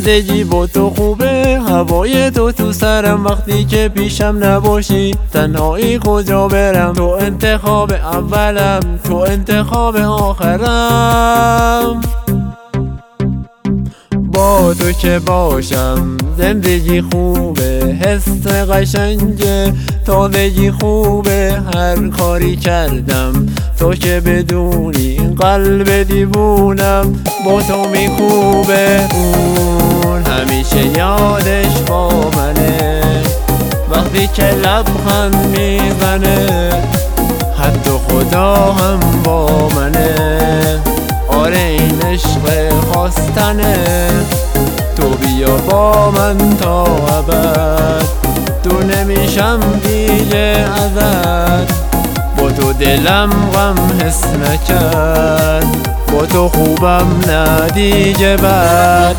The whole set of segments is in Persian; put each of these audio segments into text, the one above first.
زندگی با تو خوبه، هوای تو سرم وقتی که پیشم نباشی. تنهایی کجا برم، تو انتخاب اولم، تو انتخاب آخرم. با تو که باشم زندگی خوبه، حس قشنگه، تازگی خوبه. هر کاری کردم تو که بدونی قلب دیوونم با تو میخوبه. اون همیشه یادش با منه وقتی که لبخند میزنه، حتی خدا هم با منه. آره این عشق خواستنه، تو بیا با من تا ابد، تو نمیشم دیگه ازت. با تو دلم غم حس نکرد، با تو خوبم نه دیگه بد.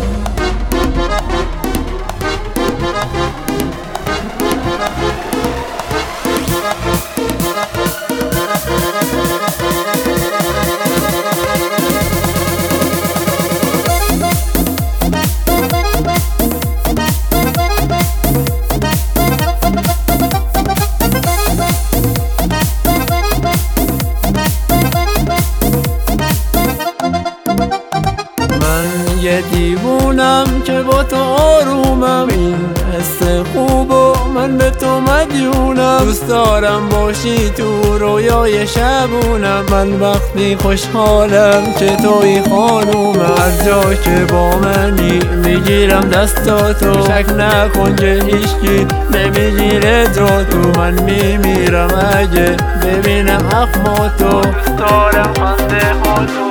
یه دیوونم که با تو آرومم، این حس خوب و من به تو مدیونم. دوست دارم باشی تو رویای شبونم، من وقتی خوشحالم که توی خانومم. هر جا که با منی میگیرم دستاتو، شک نکن که هیچکی نمیگیره جا تو. من میمیرم اگه ببینم اخماتو، دوست دارم خنده هاتو.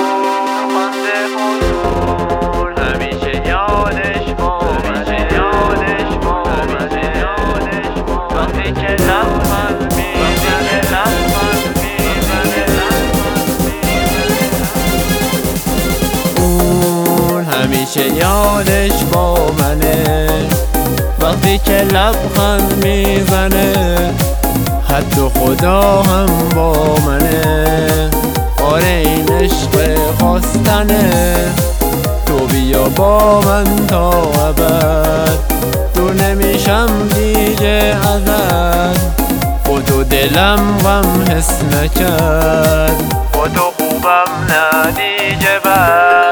همیشه یادش با منه وقتی که لبخند میزنه، حتی خدا هم با منه. آره این عشق خواستنه، تو بیا با من تا ابد، تو نمیشم دیگه ازت. با تو دلم غم حس نکرد، با تو خوبم نه دیگه بد.